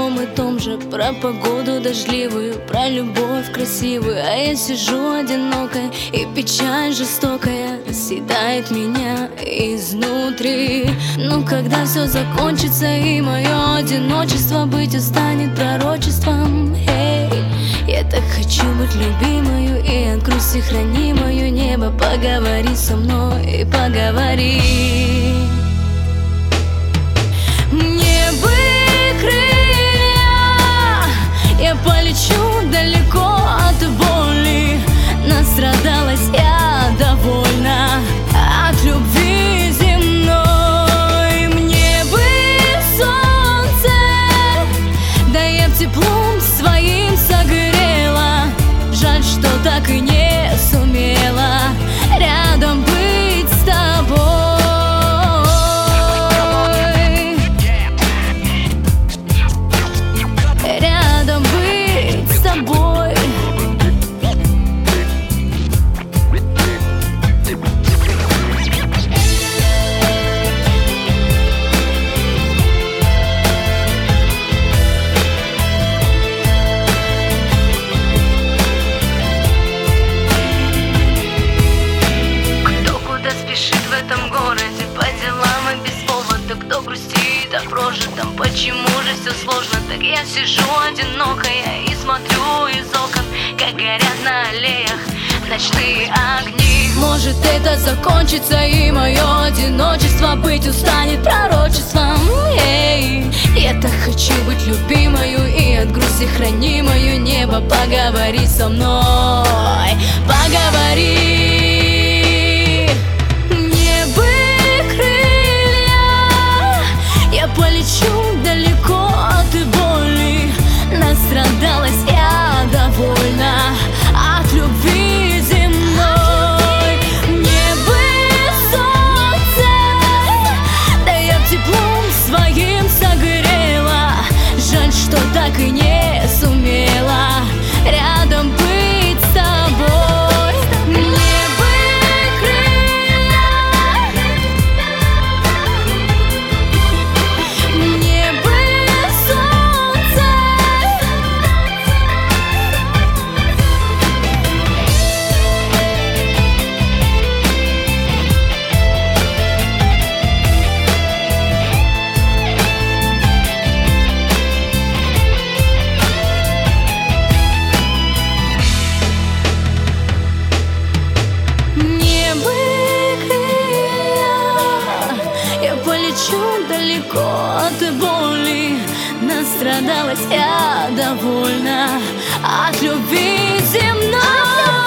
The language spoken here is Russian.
одном и том же. Про погоду дождливую, про любовь красивую. А я сижу одинокая, и печаль жестокая съедает меня изнутри. Но когда все закончится и мое одиночество быть станет пророчеством, я так хочу быть любимою и от грусти хранимою. Небо, поговори со мной, поговори. Мне бы крылья, я полечу далеко от боли. Настрадалась я довольна от любви земной. Мне бы солнце, да я б теплом своим согрела. Жаль, что так и не сумела рядом быть с тобой. Рядом быть с тобой. В этом городе по делам и без повода. Кто грустит о прожитом, почему же все сложно? Так я сижу одинокая и смотрю из окон, как горят на аллеях ночные огни. Может, это закончится и мое одиночество быть устанет пророчеством. Я так хочу быть любимою и от грусти хранимою. Небо, поговори со мной, поговори. Полечу далеко от боли. Настрадалась я довольна от любви земной. Мне бы солнце, да я б теплом своим согрела. Жаль, что так и не сумела рядом быть с тобой. Мне бы крылья, полечу далеко от боли. Настрадалась я довольна от любви земной.